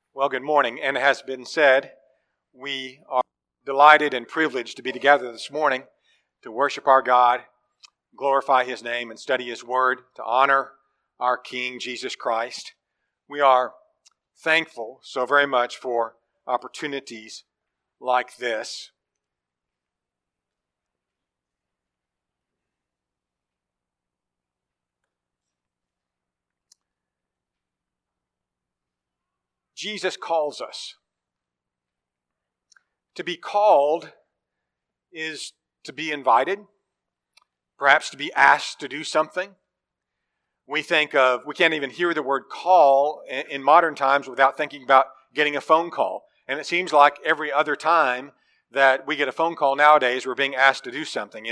Well, good morning. And it has been said, we are delighted and privileged to be together this morning to worship our God, glorify His name, and study His Word, to honor our King, Jesus Christ. We are thankful so very much for opportunities like this. Jesus calls us. To be called is to be invited, perhaps to be asked to do something. We can't even hear the word call in modern times without thinking about getting a phone call. And it seems like every other time that we get a phone call nowadays, we're being asked to do something,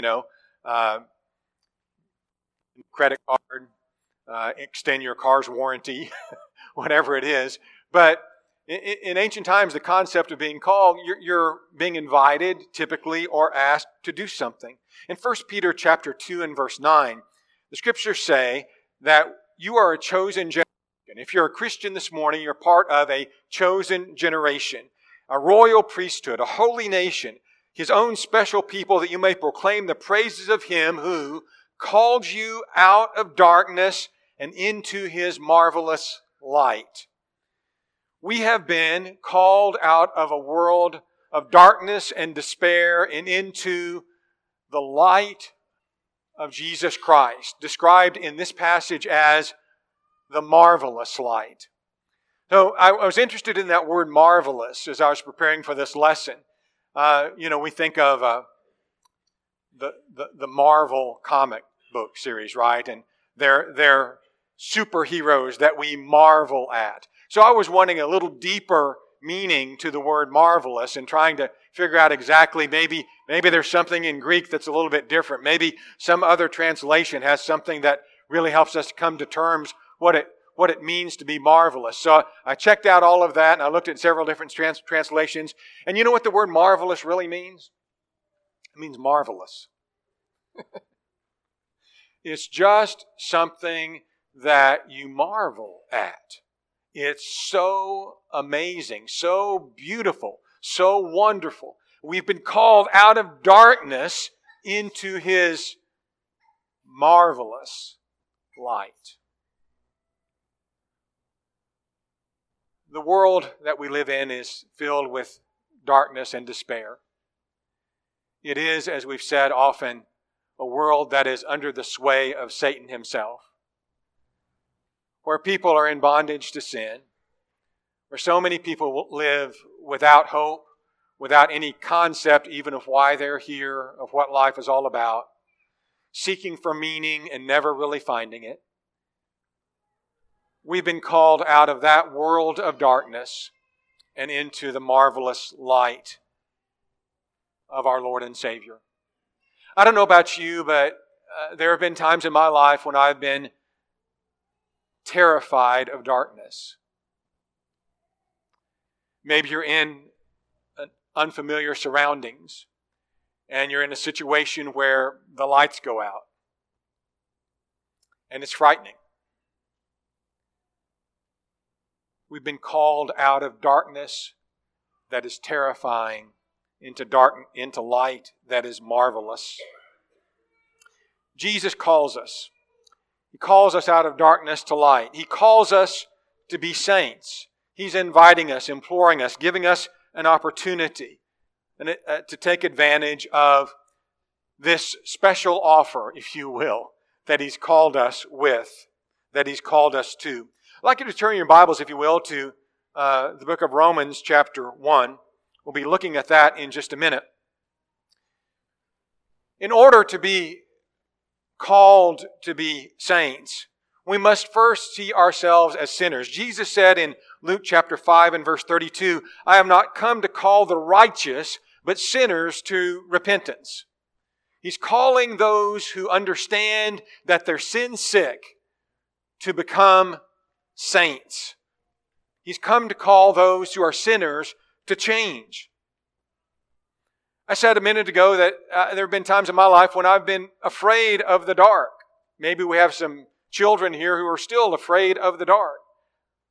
credit card, extend your car's warranty, whatever it is. But in ancient times, the concept of being called, you're being invited, typically, or asked to do something. In 1 Peter chapter 2 and verse 9, the Scriptures say that you are a chosen generation. If you're a Christian this morning, you're part of a chosen generation, a royal priesthood, a holy nation, His own special people, that you may proclaim the praises of Him who called you out of darkness and into His marvelous light. We have been called out of a world of darkness and despair and into the light of Jesus Christ, described in this passage as the marvelous light. So I was interested in that word marvelous as I was preparing for this lesson. We think of the Marvel comic book series, right? And they're superheroes that we marvel at. So I was wanting a little deeper meaning to the word marvelous and trying to figure out exactly, maybe there's something in Greek that's a little bit different. Maybe some other translation has something that really helps us come to terms what it means to be marvelous. So I checked out all of that and I looked at several different translations. And you know what the word marvelous really means? It means marvelous. It's just something that you marvel at. It's so amazing, so beautiful, so wonderful. We've been called out of darkness into His marvelous light. The world that we live in is filled with darkness and despair. It is, as we've said often, a world that is under the sway of Satan himself, where people are in bondage to sin, where so many people live without hope, without any concept even of why they're here, of what life is all about, seeking for meaning and never really finding it. We've been called out of that world of darkness and into the marvelous light of our Lord and Savior. I don't know about you, but there have been times in my life when I've been terrified of darkness. Maybe you're in unfamiliar surroundings and you're in a situation where the lights go out and it's frightening. We've been called out of darkness that is terrifying into light that is marvelous. Jesus calls us. He calls us out of darkness to light. He calls us to be saints. He's inviting us, imploring us, giving us an opportunity to take advantage of this special offer, if you will, that He's called us with, that He's called us to. I'd like you to turn your Bibles, if you will, to the book of Romans chapter 1. We'll be looking at that in just a minute. In order to be called to be saints, we must first see ourselves as sinners. Jesus said in Luke chapter 5 and verse 32, I have not come to call the righteous, but sinners to repentance. He's calling those who understand that they're sin sick to become saints. He's come to call those who are sinners to change. I said a minute ago that there have been times in my life when I've been afraid of the dark. Maybe we have some children here who are still afraid of the dark.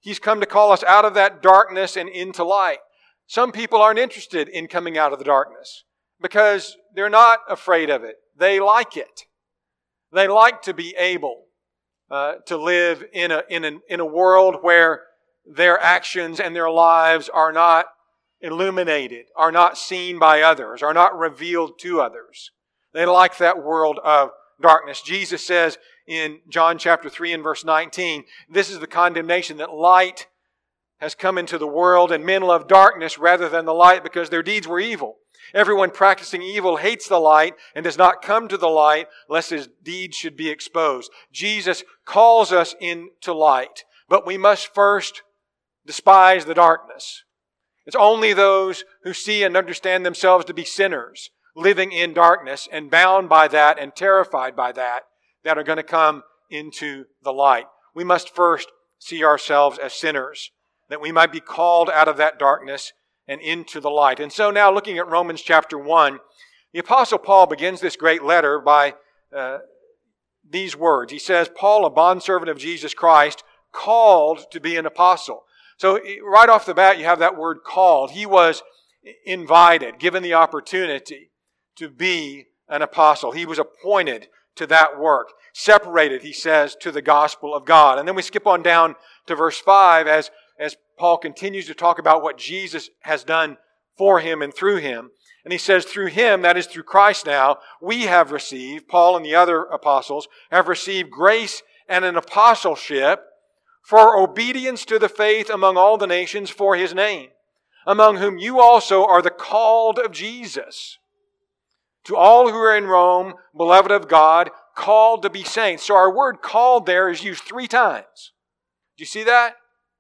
He's come to call us out of that darkness and into light. Some people aren't interested in coming out of the darkness because they're not afraid of it. They like it. They like to be able to live in a world where their actions and their lives are not illuminated, are not seen by others, are not revealed to others. They like that world of darkness. Jesus says in John chapter 3 and verse 19, this is the condemnation, that light has come into the world and men love darkness rather than the light because their deeds were evil. Everyone practicing evil hates the light and does not come to the light lest his deeds should be exposed. Jesus calls us into light, but we must first despise the darkness. It's only those who see and understand themselves to be sinners, living in darkness and bound by that and terrified by that are going to come into the light. We must first see ourselves as sinners, that we might be called out of that darkness and into the light. And so now, looking at Romans chapter 1, the Apostle Paul begins this great letter by these words. He says, Paul, a bondservant of Jesus Christ, called to be an apostle. So right off the bat, you have that word called. He was invited, given the opportunity to be an apostle. He was appointed to that work. Separated, he says, to the gospel of God. And then we skip on down to verse 5 as Paul continues to talk about what Jesus has done for him and through him. And he says, through him, that is through Christ now, we have received, Paul and the other apostles, have received grace and an apostleship for obedience to the faith among all the nations for his name, among whom you also are the called of Jesus. To all who are in Rome, beloved of God, called to be saints. So our word called there is used 3 times. Do you see that?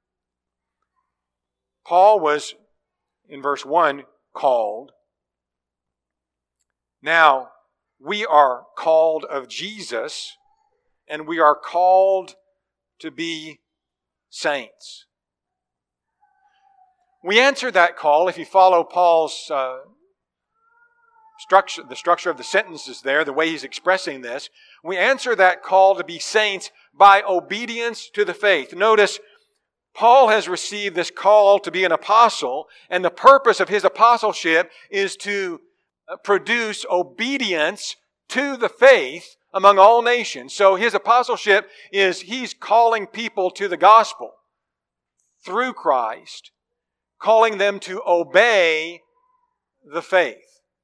Paul was, in verse 1, called. Now, we are called of Jesus, and we are called to be saints. We answer that call, if you follow Paul's the structure of the sentences there, the way he's expressing this, we answer that call to be saints by obedience to the faith. Notice, Paul has received this call to be an apostle, and the purpose of his apostleship is to produce obedience to the faith among all nations. So his apostleship is he's calling people to the gospel through Christ, calling them to obey the faith.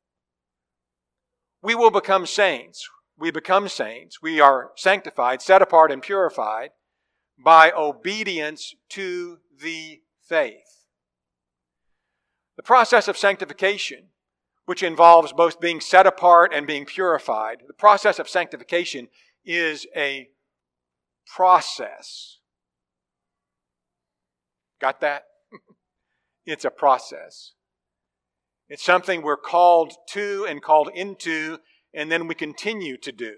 We will become saints. We become saints. We are sanctified, set apart, and purified by obedience to the faith. The process of sanctification, which involves both being set apart and being purified, the process of sanctification is a process. Got that? It's a process. It's something we're called to and called into, and then we continue to do.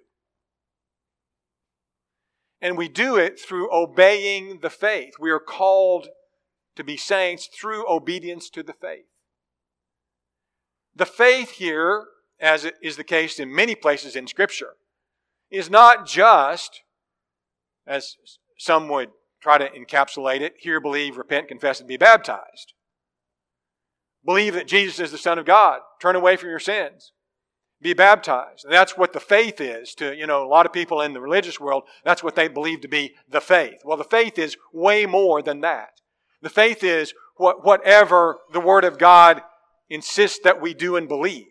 And we do it through obeying the faith. We are called to be saints through obedience to the faith. The faith here, as it is the case in many places in Scripture, is not just, as some would try to encapsulate it, hear, believe, repent, confess, and be baptized. Believe that Jesus is the Son of God. Turn away from your sins. Be baptized. And that's what the faith is to, a lot of people in the religious world, that's what they believe to be the faith. Well, the faith is way more than that. The faith is whatever the Word of God insists that we do and believe.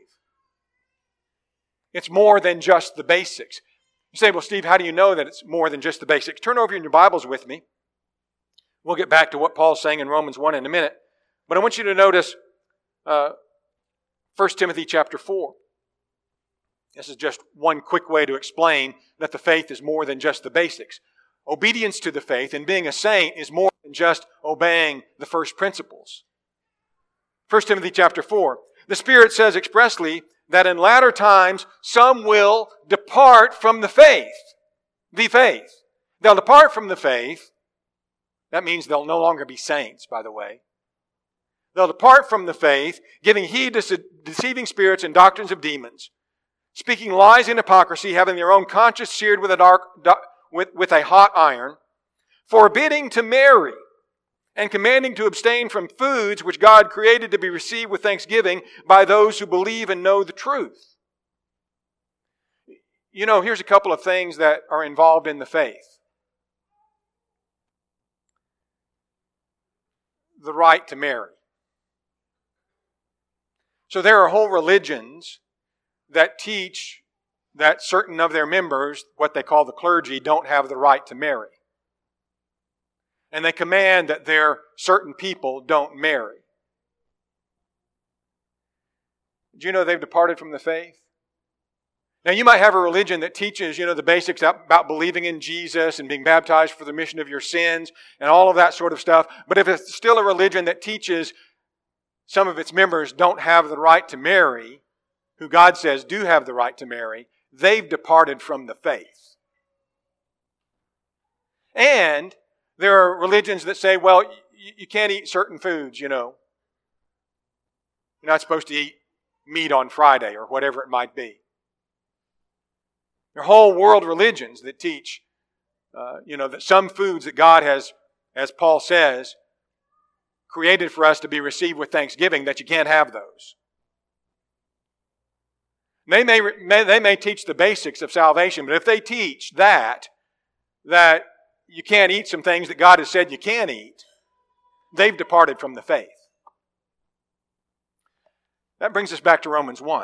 It's more than just the basics. You say, well, Steve, how do you know that it's more than just the basics? Turn over in your Bibles with me. We'll get back to what Paul's saying in Romans 1 in a minute. But I want you to notice 1 Timothy chapter 4. This is just one quick way to explain that the faith is more than just the basics. Obedience to the faith and being a saint is more than just obeying the first principles. 1 Timothy chapter 4. The Spirit says expressly that in latter times some will depart from the faith. The faith. They'll depart from the faith. That means they'll no longer be saints, by the way. They'll depart from the faith, giving heed to deceiving spirits and doctrines of demons, speaking lies in hypocrisy, having their own conscience seared with a hot iron, forbidding to marry, and commanding to abstain from foods which God created to be received with thanksgiving by those who believe and know the truth. You know, here's a couple of things that are involved in the faith. The right to marry. So there are whole religions that teach that certain of their members, what they call the clergy, don't have the right to marry. And they command that certain people don't marry. Do you know they've departed from the faith? Now you might have a religion that teaches, the basics about believing in Jesus and being baptized for the remission of your sins and all of that sort of stuff. But if it's still a religion that teaches some of its members don't have the right to marry, who God says do have the right to marry, they've departed from the faith. And there are religions that say, well, you can't eat certain foods, You're not supposed to eat meat on Friday or whatever it might be. There are whole world religions that teach, that some foods that God has, as Paul says, created for us to be received with thanksgiving, that you can't have those. They may teach the basics of salvation, but if they teach that you can't eat some things that God has said you can eat, they've departed from the faith. That brings us back to Romans 1.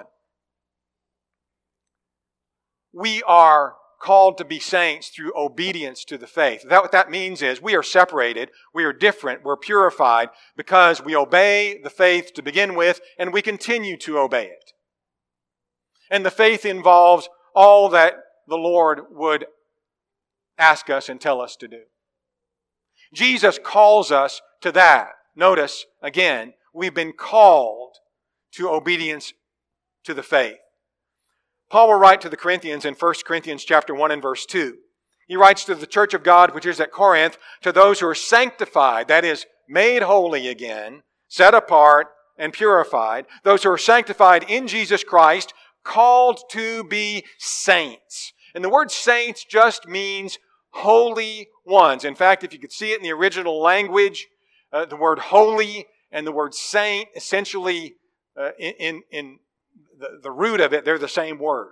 We are called to be saints through obedience to the faith. What that means is we are separated, we are different, we're purified because we obey the faith to begin with and we continue to obey it. And the faith involves all that the Lord would ask us and tell us to do. Jesus calls us to that. Notice, again, we've been called to obedience to the faith. Paul will write to the Corinthians in 1 Corinthians chapter 1 and verse 2. He writes to the church of God which is at Corinth, to those who are sanctified, that is, made holy again, set apart and purified, those who are sanctified in Jesus Christ, called to be saints. And the word saints just means holy ones. In fact, if you could see it in the original language, the word holy and the word saint, essentially in the root of it, they're the same word.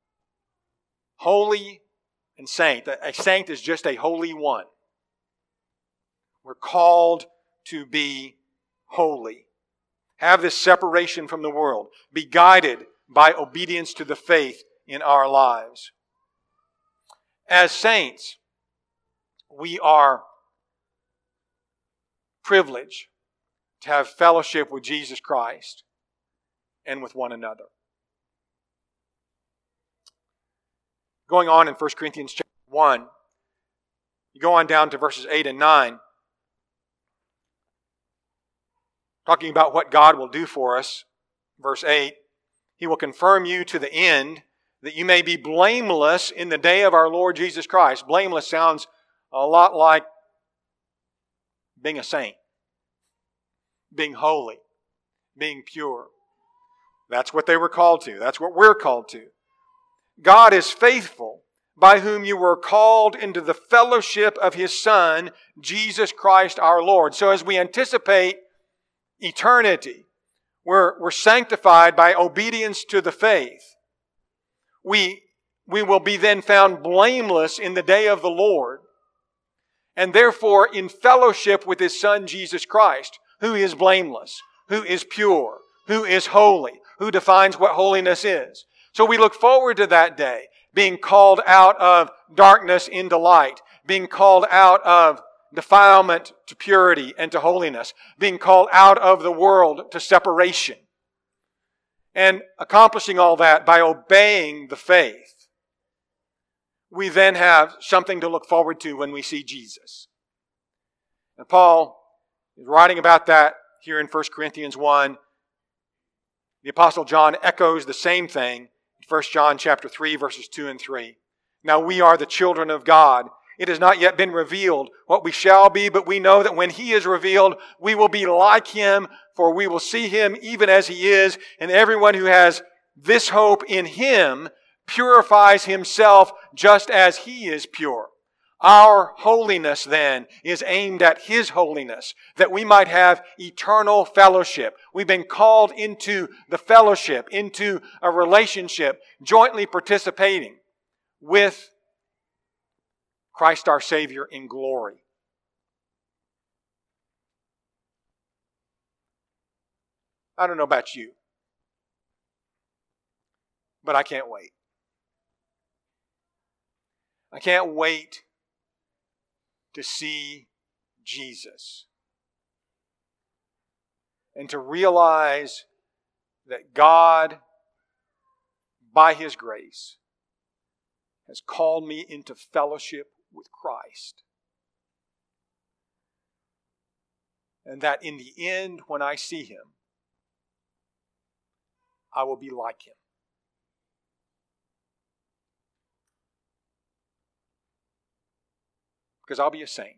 Holy and saint. A saint is just a holy one. We're called to be holy. Have this separation from the world. Be guided by obedience to the faith in our lives. As saints, we are privileged to have fellowship with Jesus Christ and with one another. Going on in 1 Corinthians chapter 1, you go on down to verses 8 and 9, talking about what God will do for us. Verse 8, He will confirm you to the end, that you may be blameless in the day of our Lord Jesus Christ. Blameless sounds a lot like being a saint, being holy, being pure. That's what they were called to. That's what we're called to. God is faithful, by whom you were called into the fellowship of His Son, Jesus Christ our Lord. So as we anticipate eternity, we're sanctified by obedience to the faith. We will be then found blameless in the day of the Lord, and therefore in fellowship with His Son Jesus Christ, who is blameless, who is pure, who is holy, who defines what holiness is. So we look forward to that day, being called out of darkness into light, being called out of defilement to purity and to holiness, being called out of the world to separation, and accomplishing all that by obeying the faith. We then have something to look forward to when we see Jesus. And Paul is writing about that here in 1 Corinthians 1. The Apostle John echoes the same thing in 1 John chapter 3, verses 2 and 3. Now we are the children of God. It has not yet been revealed what we shall be, but we know that when He is revealed, we will be like Him, for we will see Him even as He is. And everyone who has this hope in Him purifies himself just as He is pure. Our holiness then is aimed at His holiness, that we might have eternal fellowship. We've been called into the fellowship, into a relationship, jointly participating with Christ our Savior in glory. I don't know about you, but I can't wait. I can't wait to see Jesus and to realize that God, by His grace, has called me into fellowship with Christ. And that in the end, when I see Him, I will be like Him. Because I'll be a saint.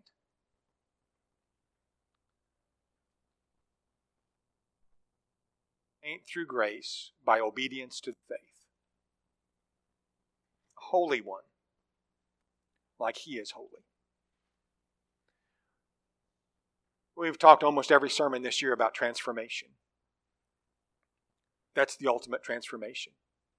Saint through grace by obedience to the faith. A holy one, like He is holy. We've talked almost every sermon this year about transformation. That's the ultimate transformation.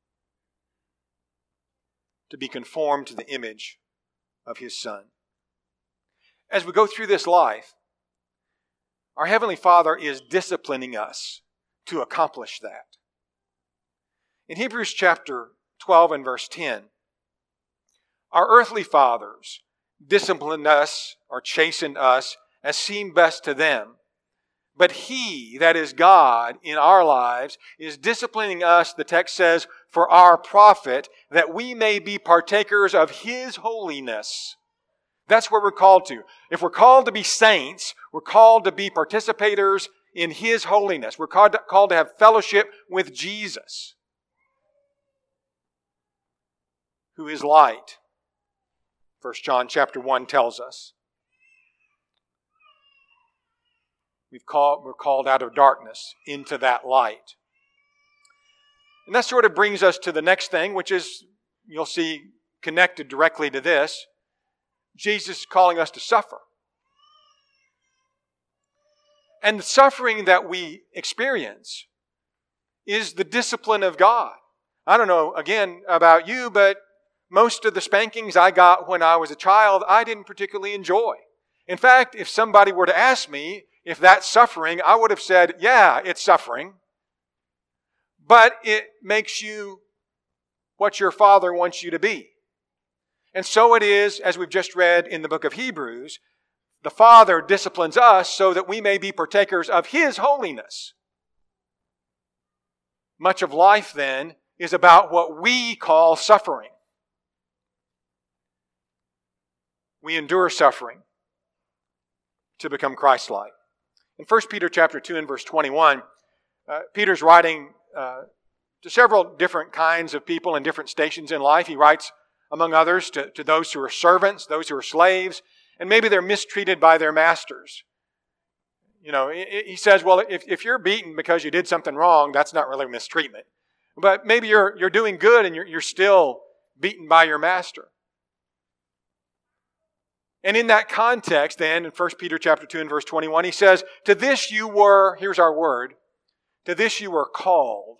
To be conformed to the image of His Son. As we go through this life, our Heavenly Father is disciplining us to accomplish that. In Hebrews chapter 12 and verse 10, our earthly fathers disciplined us or chastened us as seemed best to them. But He, that is God in our lives, is disciplining us, the text says, for our profit, that we may be partakers of His holiness. That's what we're called to. If we're called to be saints, we're called to be participators in His holiness. We're called to have fellowship with Jesus, who is light. 1 John chapter 1 tells us. We're called out of darkness into that light. And that sort of brings us to the next thing, which is, you'll see, connected directly to this. Jesus is calling us to suffer. And the suffering that we experience is the discipline of God. I don't know, again, about you, but most of the spankings I got when I was a child, I didn't particularly enjoy. In fact, if somebody were to ask me if that's suffering, I would have said, yeah, it's suffering. But it makes you what your Father wants you to be. And so it is, as we've just read in the book of Hebrews, the Father disciplines us so that we may be partakers of His holiness. Much of life, then, is about what we call suffering. We endure suffering to become Christ-like. In 1 Peter chapter 2 and verse 21, Peter's writing to several different kinds of people in different stations in life. He writes, among others, to those who are servants, those who are slaves, and maybe they're mistreated by their masters. You know, he says, well, if you're beaten because you did something wrong, that's not really mistreatment. But maybe you're doing good and you're still beaten by your master. And in that context, then, in 1 Peter chapter 2 and verse 21, he says, to this you were, here's our word, to this you were called.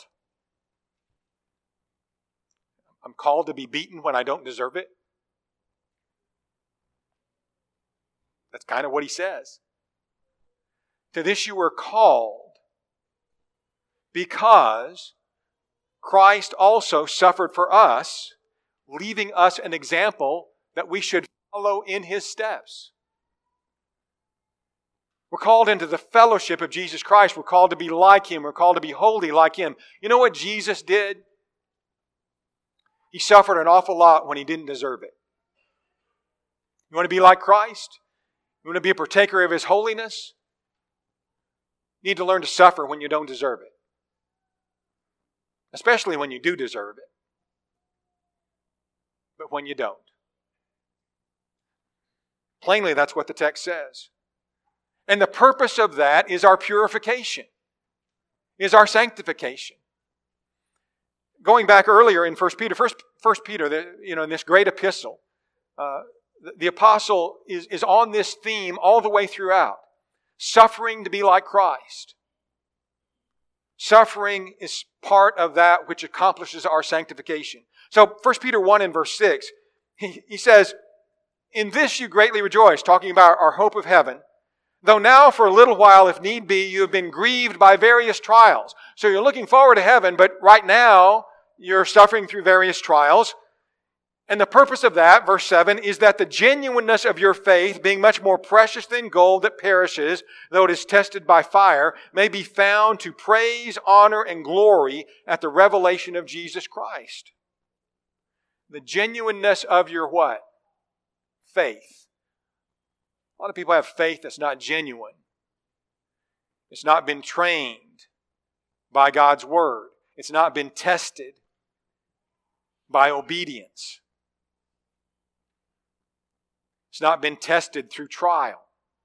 I'm called to be beaten when I don't deserve it. That's kind of what he says. To this you were called because Christ also suffered for us, leaving us an example that we should follow in His steps. We're called into the fellowship of Jesus Christ. We're called to be like Him. We're called to be holy like Him. You know what Jesus did? He suffered an awful lot when He didn't deserve it. You want to be like Christ? You want to be a partaker of His holiness? You need to learn to suffer when you don't deserve it. Especially when you do deserve it. But when you don't. Plainly, that's what the text says. And the purpose of that is our purification, is our sanctification. Going back earlier in 1 Peter, in this great epistle, the apostle is on this theme all the way throughout. Suffering to be like Christ. Suffering is part of that which accomplishes our sanctification. So 1 Peter 1 and verse 6, he says, "In this you greatly rejoice," talking about our hope of heaven, "though now for a little while, if need be, you have been grieved by various trials." So you're looking forward to heaven, but right now you're suffering through various trials. And the purpose of that, verse 7, is that the genuineness of your faith, being much more precious than gold that perishes, though it is tested by fire, may be found to praise, honor, and glory at the revelation of Jesus Christ. The genuineness of your what? Faith. A lot of people have faith that's not genuine. It's not been trained by God's Word. It's not been tested by obedience. It's not been tested through trial.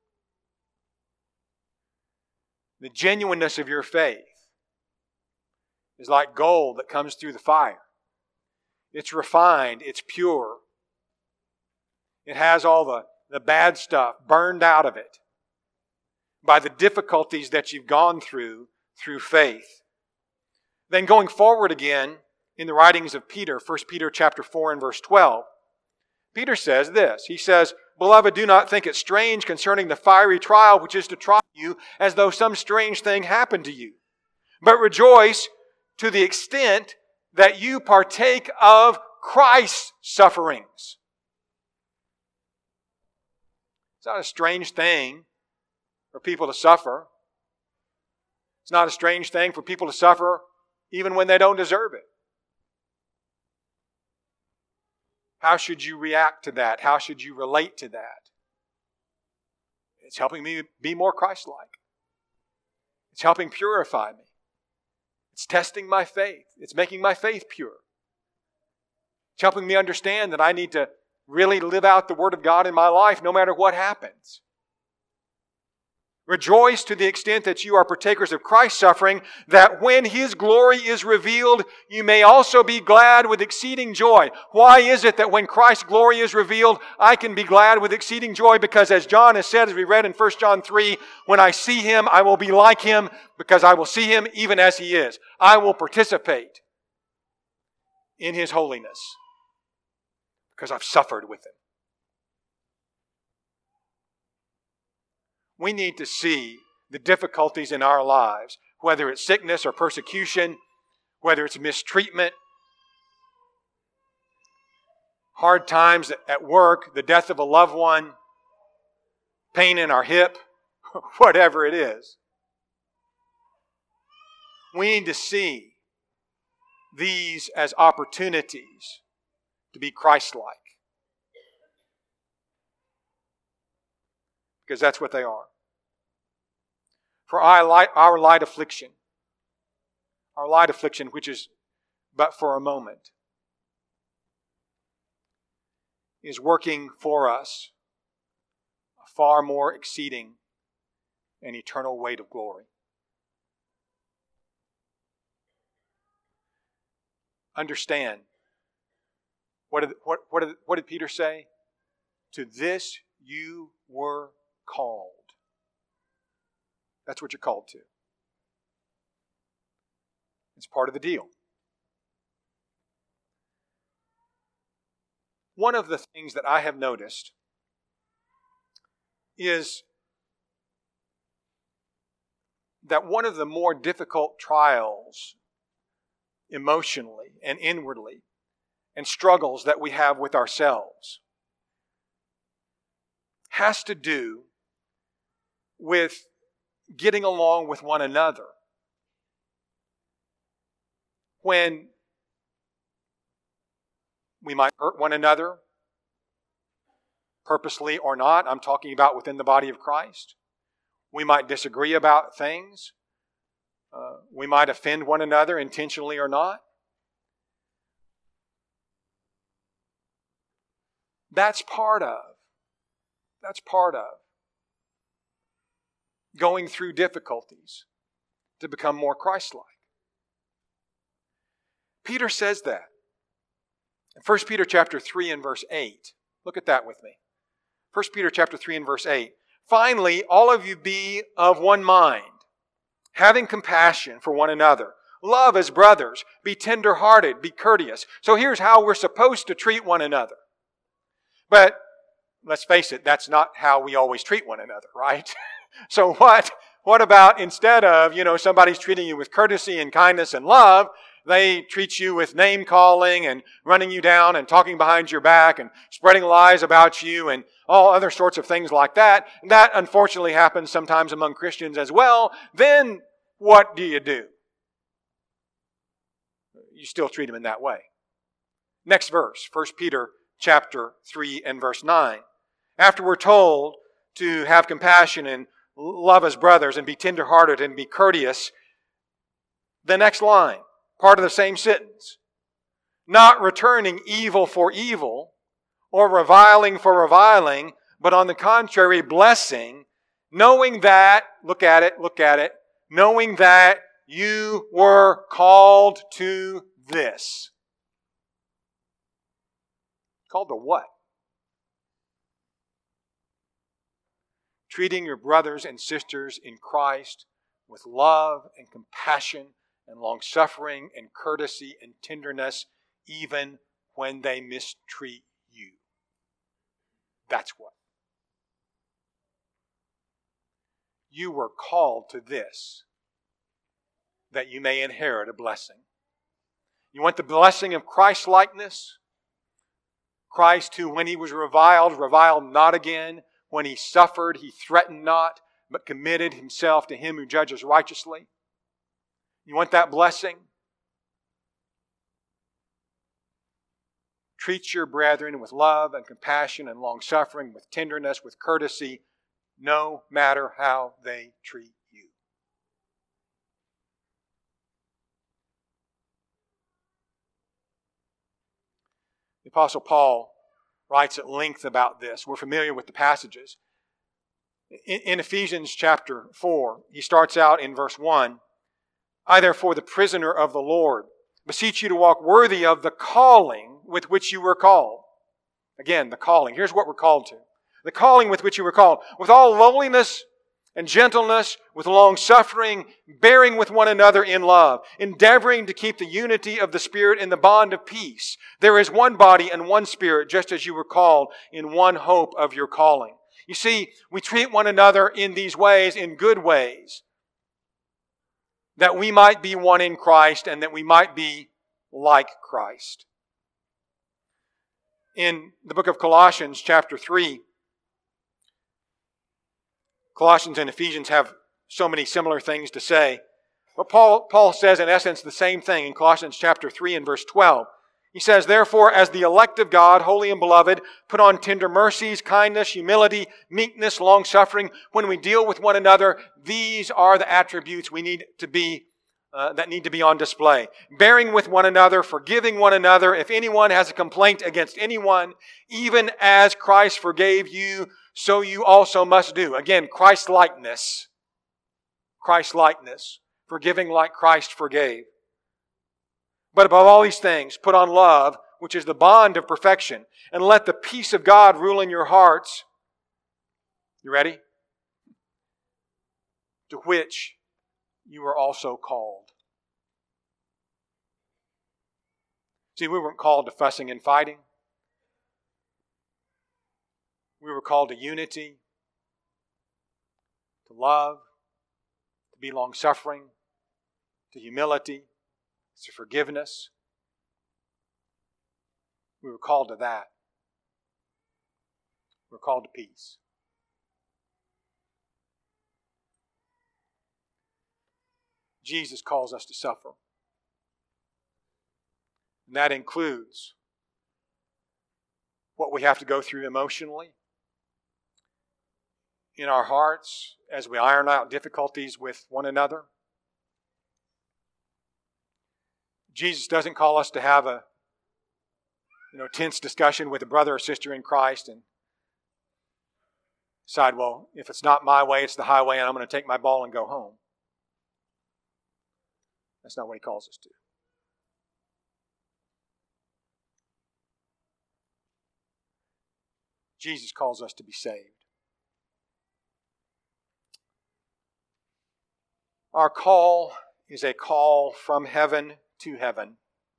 The genuineness of your faith is like gold that comes through the fire. It's refined. It's pure. It has all the bad stuff burned out of it by the difficulties that you've gone through faith. Then going forward again in the writings of Peter, 1 Peter chapter 4 and verse 12, Peter says this. He says, "Beloved, do not think it strange concerning the fiery trial which is to try you, as though some strange thing happened to you. But rejoice to the extent that you partake of Christ's sufferings." It's not a strange thing for people to suffer. It's not a strange thing for people to suffer even when they don't deserve it. How should you react to that? How should you relate to that? It's helping me be more Christ-like. It's helping purify me. It's testing my faith. It's making my faith pure. It's helping me understand that I need to really live out the Word of God in my life no matter what happens. Rejoice to the extent that you are partakers of Christ's suffering, that when His glory is revealed, you may also be glad with exceeding joy. Why is it that when Christ's glory is revealed, I can be glad with exceeding joy? Because as John has said, as we read in 1 John 3, when I see Him, I will be like Him, because I will see Him even as He is. I will participate in His holiness, because I've suffered with Him. We need to see the difficulties in our lives, whether it's sickness or persecution, whether it's mistreatment, hard times at work, the death of a loved one, pain in our hip, whatever it is. We need to see these as opportunities to be Christ-like. Because that's what they are. For our light affliction, which is but for a moment, is working for us a far more exceeding and eternal weight of glory. Understand, what did Peter say? To this you were called. That's what you're called to. It's part of the deal. One of the things that I have noticed is that one of the more difficult trials emotionally and inwardly and struggles that we have with ourselves has to do with getting along with one another. When we might hurt one another, purposely or not, I'm talking about within the body of Christ. We might disagree about things. We might offend one another intentionally or not. That's part of going through difficulties to become more Christ-like. Peter says that. In 1 Peter chapter 3 and verse 8. Look at that with me. 1 Peter chapter 3 and verse 8. Finally, all of you be of one mind, having compassion for one another. Love as brothers. Be tender-hearted. Be courteous. So here's how we're supposed to treat one another. But let's face it, that's not how we always treat one another, right? So what about instead of, somebody's treating you with courtesy and kindness and love, they treat you with name-calling and running you down and talking behind your back and spreading lies about you and all other sorts of things like that. And that unfortunately happens sometimes among Christians as well. Then what do? You still treat them in that way. Next verse, 1 Peter chapter 3 and verse 9. After we're told to have compassion and love as brothers and be tender-hearted and be courteous, the next line, part of the same sentence, not returning evil for evil or reviling for reviling, but on the contrary, blessing, knowing that, look at it, knowing that you were called to this. Called to what? Treating your brothers and sisters in Christ with love and compassion and long-suffering and courtesy and tenderness, even when they mistreat you. That's what. You were called to this, that you may inherit a blessing. You want the blessing of Christ-likeness? Christ who, when He was reviled not again. When He suffered, He threatened not, but committed Himself to Him who judges righteously. You want that blessing? Treat your brethren with love and compassion and long-suffering, with tenderness, with courtesy, no matter how they treat you. The Apostle Paul writes at length about this. We're familiar with the passages. In Ephesians chapter 4, he starts out in verse 1, I therefore, the prisoner of the Lord, beseech you to walk worthy of the calling with which you were called. Again, the calling. Here's what we're called to. The calling with which you were called. With all lowliness and gentleness, with long-suffering, bearing with one another in love, endeavoring to keep the unity of the Spirit in the bond of peace. There is one body and one Spirit, just as you were called in one hope of your calling. You see, we treat one another in these ways, in good ways, that we might be one in Christ and that we might be like Christ. In the book of Colossians, chapter 3, Colossians and Ephesians have so many similar things to say. But Paul says, in essence, the same thing in Colossians chapter 3 and verse 12. He says, therefore, as the elect of God, holy and beloved, put on tender mercies, kindness, humility, meekness, long-suffering. When we deal with one another, these are the attributes we need to be that need to be on display. Bearing with one another, forgiving one another. If anyone has a complaint against anyone, even as Christ forgave you, so you also must do. Again, Christ-likeness. Christ-likeness. Forgiving like Christ forgave. But above all these things, put on love, which is the bond of perfection. And let the peace of God rule in your hearts. You ready? To which you are also called. See, we weren't called to fussing and fighting. We were called to unity, to love, to be long-suffering, to humility, to forgiveness. We were called to that. We're called to peace. Jesus calls us to suffer. And that includes what we have to go through emotionally, in our hearts, as we iron out difficulties with one another. Jesus doesn't call us to have a tense discussion with a brother or sister in Christ and decide, well, if it's not my way, it's the highway, and I'm going to take my ball and go home. That's not what He calls us to. Jesus calls us to be saved. Our call is a call from heaven to heaven.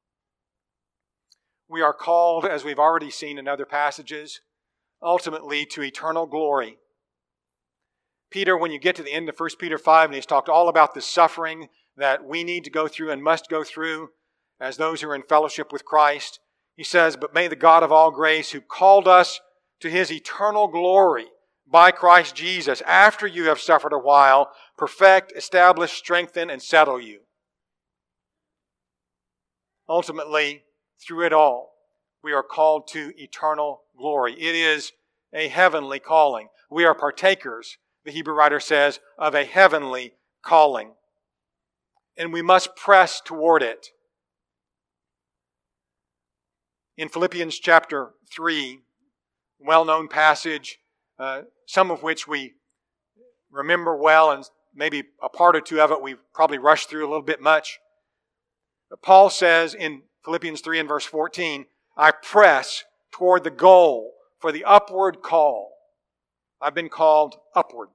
We are called, as we've already seen in other passages, ultimately to eternal glory. Peter, when you get to the end of 1 Peter 5, and he's talked all about the suffering that we need to go through and must go through as those who are in fellowship with Christ, he says, "But may the God of all grace, who called us to His eternal glory by Christ Jesus, after you have suffered a while, perfect, establish, strengthen, and settle you." Ultimately, through it all, we are called to eternal glory. It is a heavenly calling. We are partakers, the Hebrew writer says, of a heavenly calling. And we must press toward it. In Philippians chapter 3, well-known passage, some of which we remember well, and maybe a part or two of it we've probably rushed through a little bit much. But Paul says in Philippians 3 and verse 14, "I press toward the goal for the upward call." I've been called upward.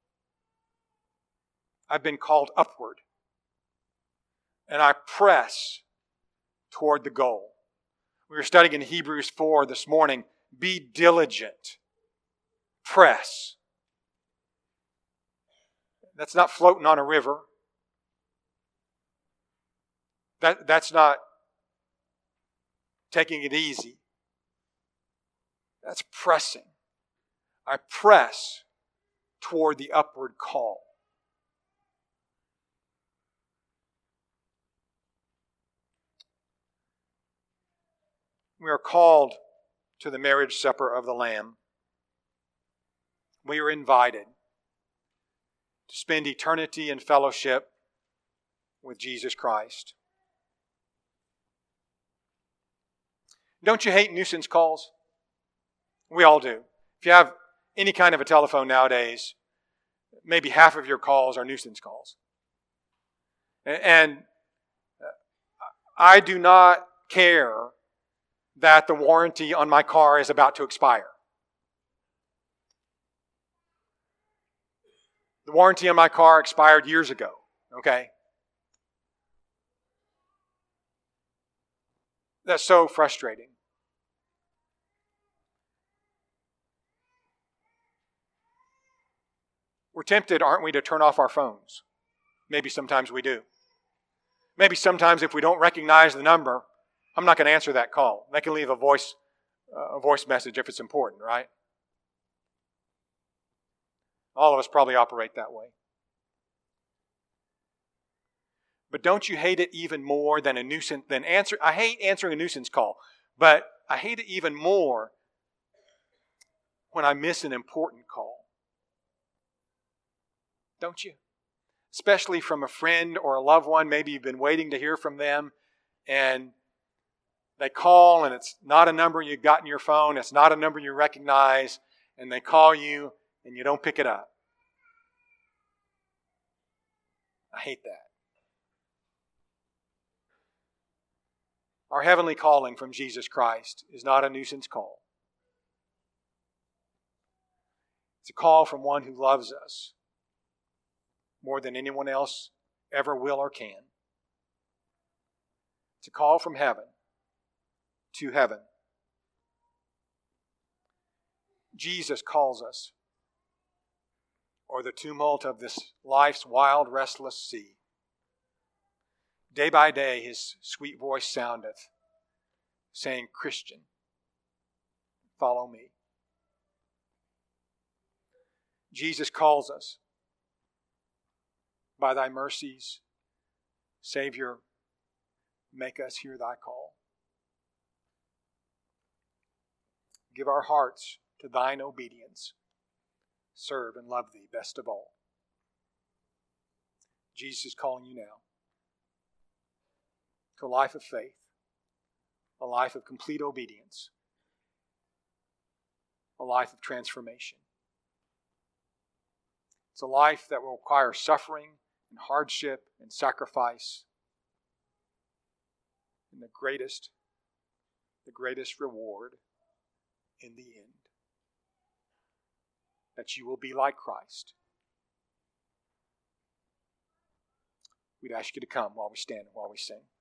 I've been called upward. And I press toward the goal. We were studying in Hebrews 4 this morning. Be diligent. Press. That's not floating on a river. That's not taking it easy. That's pressing. I press toward the upward call. We are called to the marriage supper of the Lamb. We are invited to spend eternity in fellowship with Jesus Christ. Don't you hate nuisance calls? We all do. If you have any kind of a telephone nowadays, maybe half of your calls are nuisance calls. And I do not care that the warranty on my car is about to expire. The warranty on my car expired years ago, okay? That's so frustrating. We're tempted, aren't we, to turn off our phones? Maybe sometimes we do. Maybe sometimes if we don't recognize the number, I'm not going to answer that call. They can leave a voice message if it's important, right? All of us probably operate that way. But don't you hate it even more than I hate answering a nuisance call, but I hate it even more when I miss an important call. Don't you? Especially from a friend or a loved one. Maybe you've been waiting to hear from them, and they call, and it's not a number you've got in your phone. It's not a number you recognize, and they call you, and you don't pick it up. I hate that. Our heavenly calling from Jesus Christ is not a nuisance call. It's a call from one who loves us more than anyone else ever will or can. It's a call from heaven to heaven. Jesus calls us, or the tumult of this life's wild, restless sea. Day by day his sweet voice soundeth, saying, "Christian, follow me." Jesus calls us, "By thy mercies, Savior, make us hear thy call." Give our hearts to thine obedience. Serve and love thee best of all. Jesus is calling you now to a life of faith, a life of complete obedience, a life of transformation. It's a life that will require suffering and hardship and sacrifice, and the greatest reward in the end. that you will be like Christ. We'd ask you to come while we stand and while we sing.